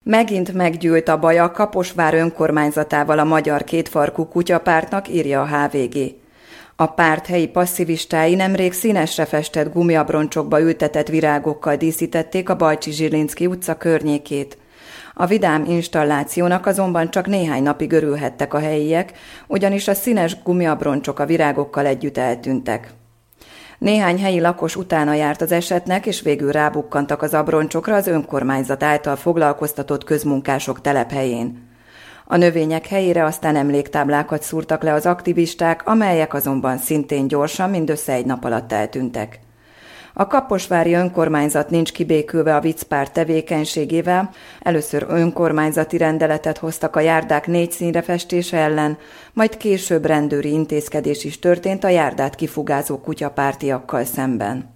Megint meggyűlt a baj a Kaposvár önkormányzatával a Magyar Kétfarkú Kutyapártnak, írja a HVG. A párt helyi passzivistái nemrég színesre festett gumiabroncsokba ültetett virágokkal díszítették a Bajcsy-Zsilinszky utca környékét. A vidám installációnak azonban csak néhány napig örülhettek a helyiek, ugyanis a színes gumiabroncsok a virágokkal együtt eltűntek. Néhány helyi lakos utána járt az esetnek, és végül rábukkantak az abroncsokra az önkormányzat által foglalkoztatott közmunkások telephelyén. A növények helyére aztán emléktáblákat szúrtak le az aktivisták, amelyek azonban szintén gyorsan, mindössze egy nap alatt eltűntek. A kaposvári önkormányzat nincs kibékülve a viccpárt tevékenységével, először önkormányzati rendeletet hoztak a járdák 4 színre festése ellen, majd később rendőri intézkedés is történt a járdát kifugázó kutyapártiakkal szemben.